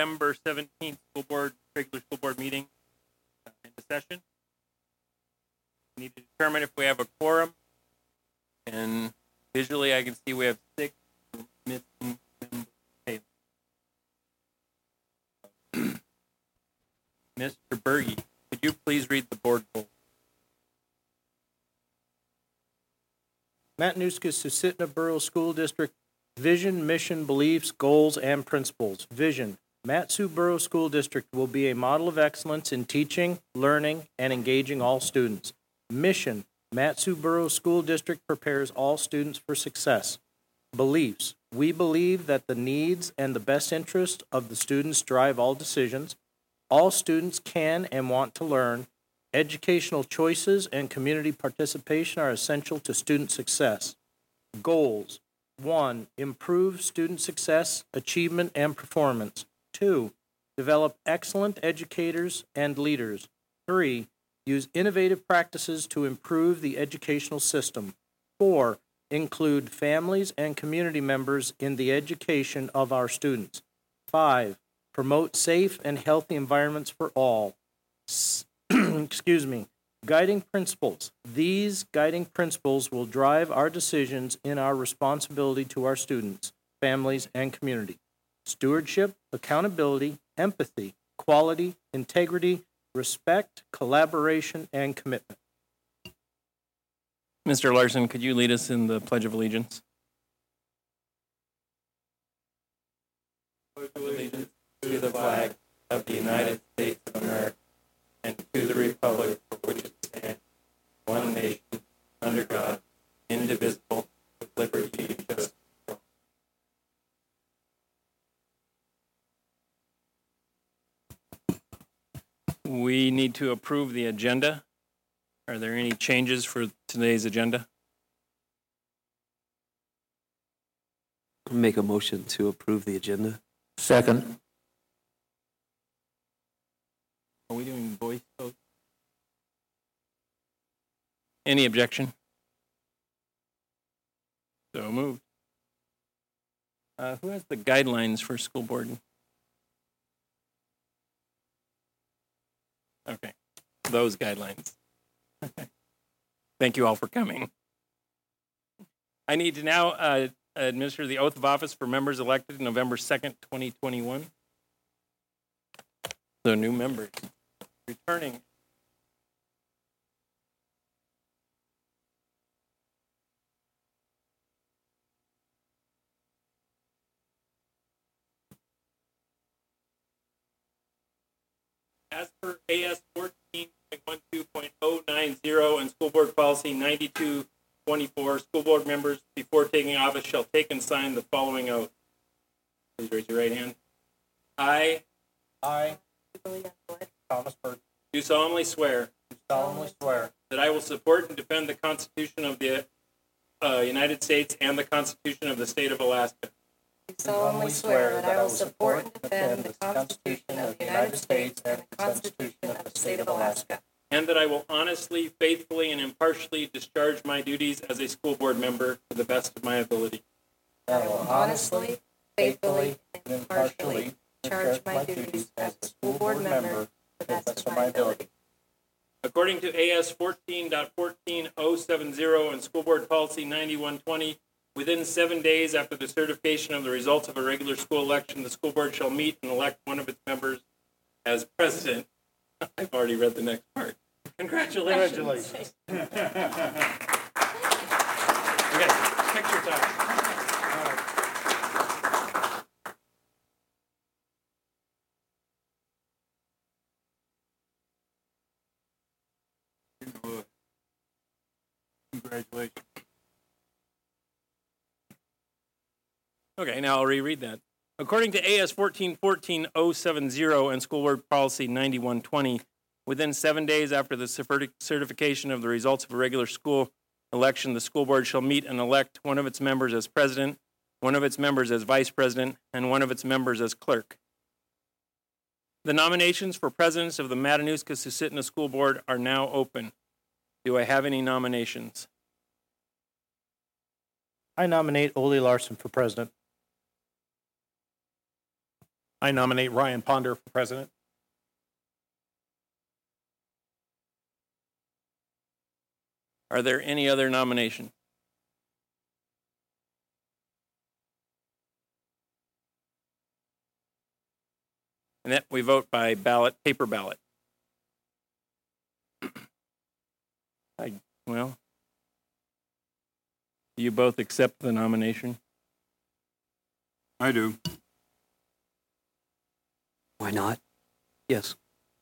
November 17th regular school board meeting into session. We need to determine if we have a quorum. And visually I can see we have 6 missing members. Okay. Mr. Berge, could you please read the board poll? Matanuska-Susitna Borough School District vision, mission, beliefs, goals, and principles. Vision. Mat-Su Borough School District will be a model of excellence in teaching, learning, and engaging all students. Mission. Mat-Su Borough School District prepares all students for success. Beliefs. We believe that the needs and the best interest of the students drive all decisions. All students can and want to learn. Educational choices and community participation are essential to student success. Goals. 1. Improve student success, achievement, and performance. 2. Develop excellent educators and leaders. 3. Use innovative practices to improve the educational system. 4. Include families and community members in the education of our students. 5. Promote safe and healthy environments for all. Guiding principles. These guiding principles will drive our decisions in our responsibility to our students, families, and community. Stewardship, accountability, empathy, quality, integrity, respect, collaboration, and commitment. Mr. Larson, could you lead us in the Pledge of Allegiance? Pledge of allegiance to the flag of the United States of America and to the republic for which it stands, one nation, under God, indivisible, with liberty and justice for all. We need to approve the agenda. Are there any changes for today's agenda? Make a motion to approve the agenda. Second. Are we doing voice vote? Any objection? So moved. Who has the guidelines for school board? Okay, those guidelines. Thank you all for coming. I need to now administer the oath of office for members elected November 2nd, 2021. So new members returning. As per AS 14.12.090 and School Board Policy 9224, school board members, before taking office, shall take and sign the following oath. Please raise your right hand. I, Thomas Burke, do solemnly swear that I will support and defend the Constitution of the United States and the Constitution of the State of Alaska. I solemnly swear that I will support and defend the Constitution of the United States and the Constitution of the State of Alaska. And that I will honestly, faithfully, and impartially discharge my duties as a school board member to the best of my ability. I will honestly, faithfully, and impartially discharge my duties as a school board member to the best of my ability. According to AS 14.14.070 and School Board Policy 9120, within 7 days after the certification of the results of a regular school election, the school board shall meet and elect one of its members as president. I've already read the next part. Congratulations. Okay, picture time. Congratulations. Okay, now I'll reread that. According to AS 14.14.070 and School Board Policy 9120, within 7 days after the certification of the results of a regular school election, the school board shall meet and elect one of its members as president, one of its members as vice president, and one of its members as clerk. The nominations for presidents of the Matanuska-Susitna School Board are now open. Do I have any nominations? I nominate Ole Larson for president. I nominate Ryan Ponder for president. Are there any other nominations? And that we vote by ballot, paper ballot. Well, do you both accept the nomination? I do. Why not? Yes.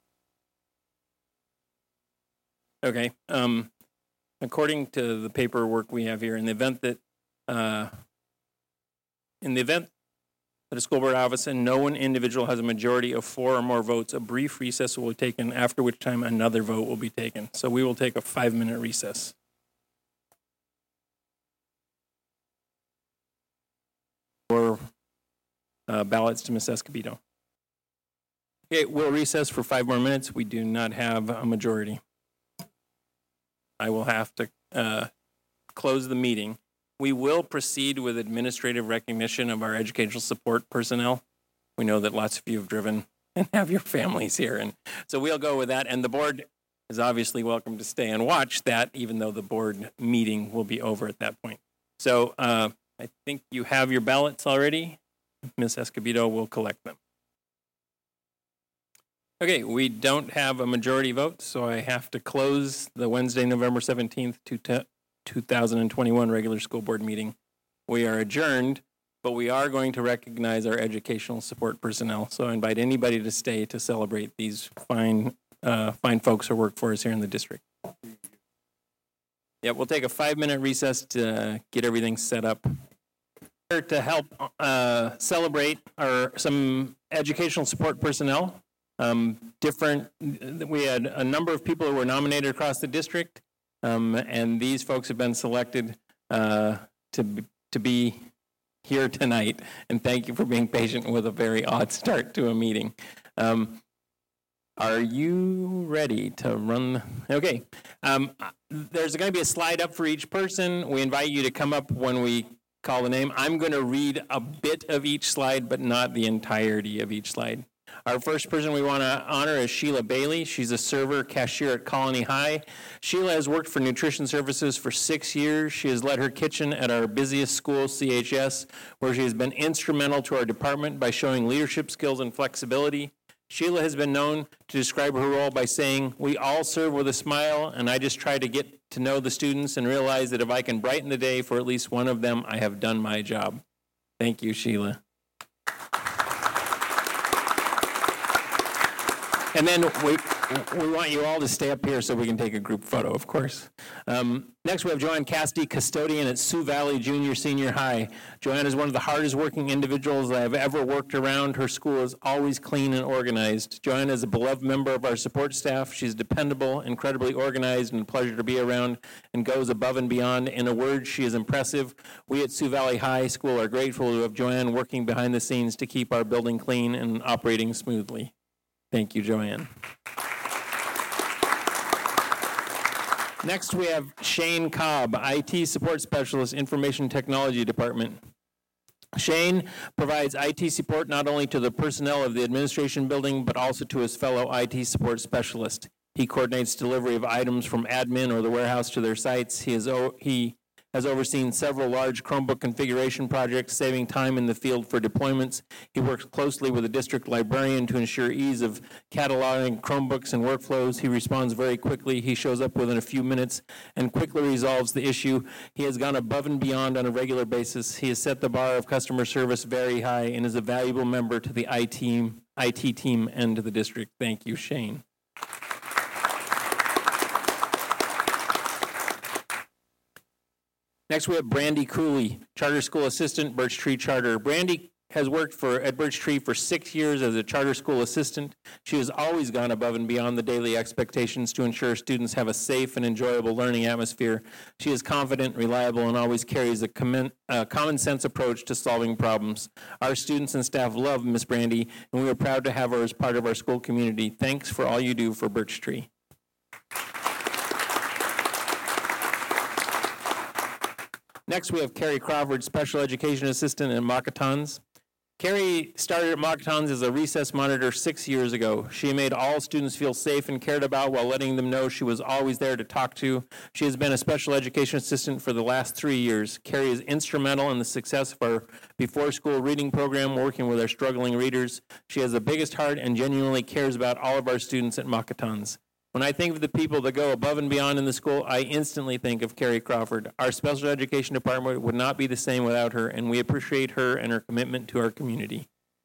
Okay. According to the paperwork we have here, in the event that a school board office and no one individual has a majority of 4 or more votes, a brief recess will be taken, after which time another vote will be taken. So we will take a 5-minute recess. For ballots to Ms. Escobedo. Okay, we'll recess for 5 more minutes. We do not have a majority. I will have to close the meeting. We will proceed with administrative recognition of our educational support personnel. We know that lots of you have driven and have your families here, and so we'll go with that. And the board is obviously welcome to stay and watch that, even though the board meeting will be over at that point. So I think you have your ballots already. Ms. Escobedo will collect them. Okay, we don't have a majority vote, so I have to close the Wednesday, November 17th, 2021 regular school board meeting. We are adjourned, but we are going to recognize our educational support personnel. So I invite anybody to stay to celebrate these fine folks who work for us here in the district. Yeah, we'll take a 5-minute recess to get everything set up. Here to help celebrate some educational support personnel. We had a number of people who were nominated across the district, and these folks have been selected to be here tonight. And thank you for being patient with a very odd start to a meeting. Are you ready to run? Okay. There's going to be a slide up for each person. We invite you to come up when we call the name. I'm going to read a bit of each slide, but not the entirety of each slide. Our first person we want to honor is Sheila Bailey. She's a server cashier at Colony High. Sheila has worked for Nutrition Services for 6 years. She has led her kitchen at our busiest school, CHS, where she has been instrumental to our department by showing leadership skills and flexibility. Sheila has been known to describe her role by saying, "We all serve with a smile, and I just try to get to know the students and realize that if I can brighten the day for at least one of them, I have done my job." Thank you, Sheila. And then we want you all to stay up here so we can take a group photo, of course. Next, we have Joanne Cassidy, custodian at Sioux Valley Junior Senior High. Joanne is one of the hardest working individuals I have ever worked around. Her school is always clean and organized. Joanne is a beloved member of our support staff. She's dependable, incredibly organized, and a pleasure to be around, and goes above and beyond. In a word, she is impressive. We at Sioux Valley High School are grateful to have Joanne working behind the scenes to keep our building clean and operating smoothly. Thank you, Joanne. Next, we have Shane Cobb, IT Support Specialist, Information Technology Department. Shane provides IT support not only to the personnel of the administration building, but also to his fellow IT support specialist. He coordinates delivery of items from admin or the warehouse to their sites. He has overseen several large Chromebook configuration projects, saving time in the field for deployments. He works closely with the district librarian to ensure ease of cataloging Chromebooks and workflows. He responds very quickly. He shows up within a few minutes and quickly resolves the issue. He has gone above and beyond on a regular basis. He has set the bar of customer service very high and is a valuable member to the IT team and to the district. Thank you, Shane. Next, we have Brandy Cooley, Charter School Assistant, Birch Tree Charter. Brandy has worked at Birch Tree for 6 years as a charter school assistant. She has always gone above and beyond the daily expectations to ensure students have a safe and enjoyable learning atmosphere. She is confident, reliable, and always carries a common sense approach to solving problems. Our students and staff love Miss Brandy, and we are proud to have her as part of our school community. Thanks for all you do for Birch Tree. Next, we have Carrie Crawford, Special Education Assistant at Mokatons. Carrie started at Mockatons as a recess monitor 6 years ago. She made all students feel safe and cared about while letting them know she was always there to talk to. She has been a special education assistant for the last 3 years. Carrie is instrumental in the success of our before-school reading program, working with our struggling readers. She has the biggest heart and genuinely cares about all of our students at Mockatons. When I think of the people that go above and beyond in the school, I instantly think of Carrie Crawford. Our special education department would not be the same without her, and we appreciate her and her commitment to our community.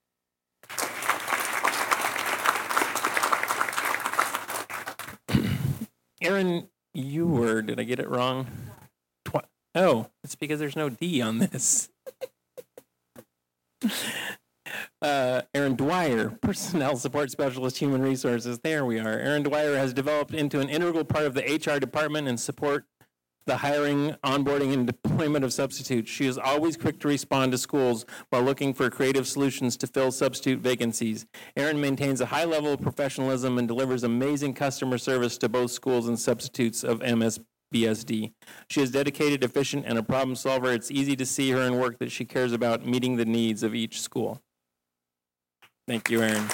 Aaron Ewer, did I get it wrong? Oh, it's because there's no D on this. Aaron Dwyer, Personnel Support Specialist, Human Resources. There we are. Aaron Dwyer has developed into an integral part of the HR department and support the hiring, onboarding, and deployment of substitutes. She is always quick to respond to schools while looking for creative solutions to fill substitute vacancies. Aaron maintains a high level of professionalism and delivers amazing customer service to both schools and substitutes of MSBSD. She is dedicated, efficient, and a problem solver. It's easy to see her in work that she cares about meeting the needs of each school. Thank you, Aaron.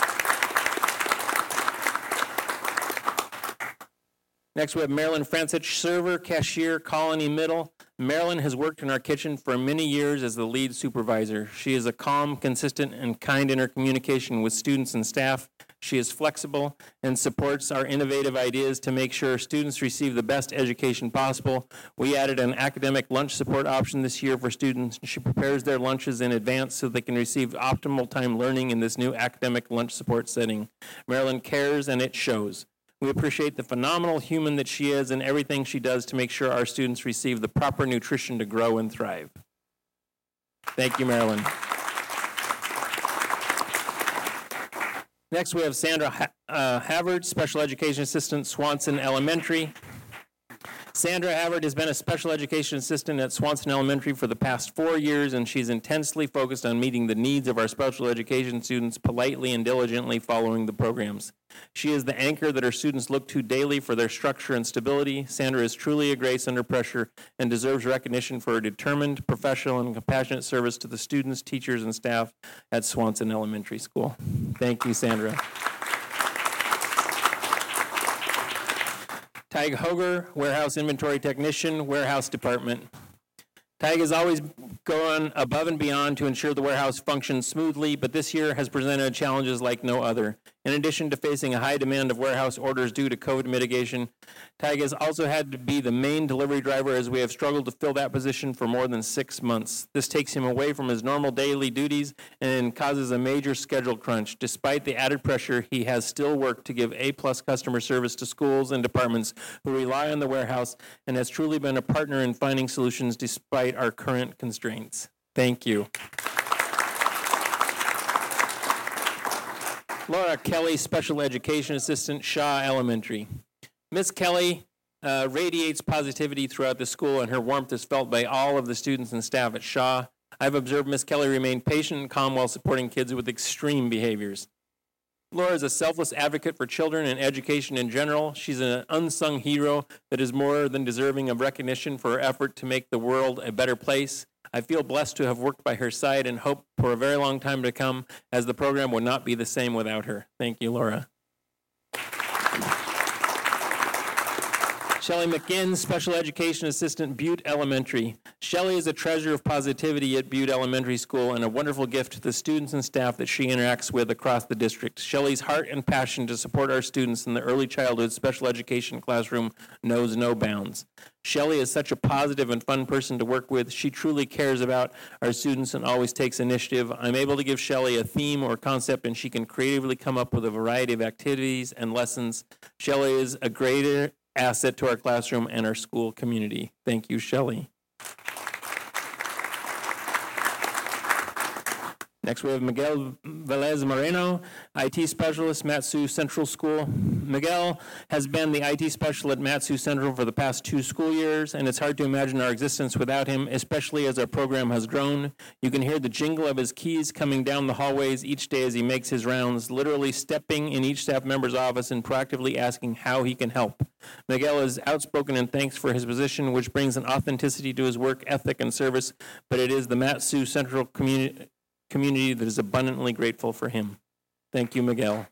Next, we have Marilyn Francich, server, cashier, Colony Middle. Marilyn has worked in our kitchen for many years as the lead supervisor. She is a calm, consistent, and kind in her communication with students and staff. She is flexible and supports our innovative ideas to make sure students receive the best education possible. We added an academic lunch support option this year for students. She prepares their lunches in advance so they can receive optimal time learning in this new academic lunch support setting. Marilyn cares, and it shows. We appreciate the phenomenal human that she is and everything she does to make sure our students receive the proper nutrition to grow and thrive. Thank you, Marilyn. Next, we have Sandra Havard, Special Education Assistant, Swanson Elementary. Sandra Havard has been a special education assistant at Swanson Elementary for the past 4 years, and she's intensely focused on meeting the needs of our special education students politely and diligently following the programs. She is the anchor that our students look to daily for their structure and stability. Sandra is truly a grace under pressure and deserves recognition for her determined, professional, and compassionate service to the students, teachers, and staff at Swanson Elementary School. Thank you, Sandra. Tig Hoger, Warehouse Inventory Technician, Warehouse Department. Tig is always going above and beyond to ensure the warehouse functions smoothly, but this year has presented challenges like no other. In addition to facing a high demand of warehouse orders due to COVID mitigation, Tig has also had to be the main delivery driver as we have struggled to fill that position for more than 6 months. This takes him away from his normal daily duties and causes a major schedule crunch. Despite the added pressure, he has still worked to give A-plus customer service to schools and departments who rely on the warehouse and has truly been a partner in finding solutions despite our current constraints. Thank you. Laura Kelly, Special Education Assistant, Shaw Elementary. Miss Kelly radiates positivity throughout the school, and her warmth is felt by all of the students and staff at Shaw. I've observed Miss Kelly remain patient and calm while supporting kids with extreme behaviors. Laura is a selfless advocate for children and education in general. She's an unsung hero that is more than deserving of recognition for her effort to make the world a better place. I feel blessed to have worked by her side and hope for a very long time to come, as the program would not be the same without her. Thank you, Laura. Shelley McGinn, Special Education Assistant, Butte Elementary. Shelley is a treasure of positivity at Butte Elementary School and a wonderful gift to the students and staff that she interacts with across the district. Shelley's heart and passion to support our students in the early childhood special education classroom knows no bounds. Shelley is such a positive and fun person to work with. She truly cares about our students and always takes initiative. I'm able to give Shelley a theme or concept, and she can creatively come up with a variety of activities and lessons. Shelley is a great asset to our classroom and our school community. Thank you, Shelley. Next, we have Miguel Velez Moreno, IT Specialist, Mat-Su Central School. Miguel has been the IT Specialist at Mat-Su Central for the past 2 school years, and it's hard to imagine our existence without him, especially as our program has grown. You can hear the jingle of his keys coming down the hallways each day as he makes his rounds, literally stepping in each staff member's office and proactively asking how he can help. Miguel is outspoken in thanks for his position, which brings an authenticity to his work ethic and service, but it is the Mat-Su Central community community that is abundantly grateful for him. Thank you, Miguel.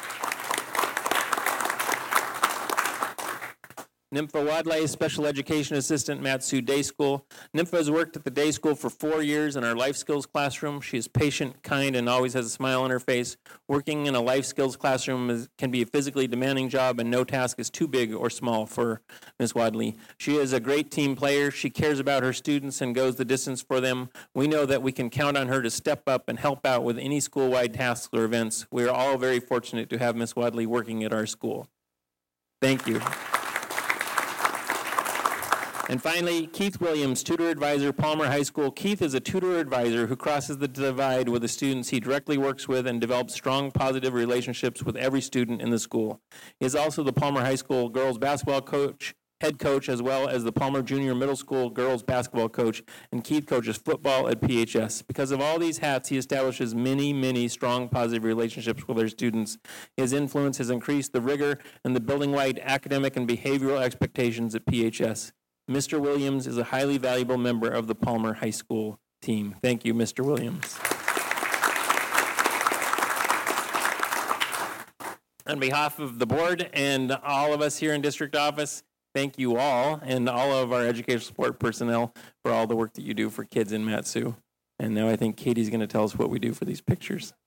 Nympha Wadley, Special Education Assistant, Mat-Su Day School. Nympha has worked at the day school for 4 years in our life skills classroom. She is patient, kind, and always has a smile on her face. Working in a life skills classroom can be a physically demanding job, and no task is too big or small for Ms. Wadley. She is a great team player. She cares about her students and goes the distance for them. We know that we can count on her to step up and help out with any school-wide tasks or events. We are all very fortunate to have Ms. Wadley working at our school. Thank you. And finally, Keith Williams, Tutor Advisor, Palmer High School. Keith is a tutor advisor who crosses the divide with the students he directly works with and develops strong, positive relationships with every student in the school. He is also the Palmer High School girls basketball coach, head coach, as well as the Palmer Junior Middle School girls basketball coach, and Keith coaches football at PHS. Because of all these hats, he establishes many, many strong, positive relationships with our students. His influence has increased the rigor and the building-wide academic and behavioral expectations at PHS. Mr. Williams is a highly valuable member of the Palmer High School team. Thank you, Mr. Williams. On behalf of the board and all of us here in district office, thank you all and all of our educational support personnel for all the work that you do for kids in Mat-Su. And now I think Katie's going to tell us what we do for these pictures.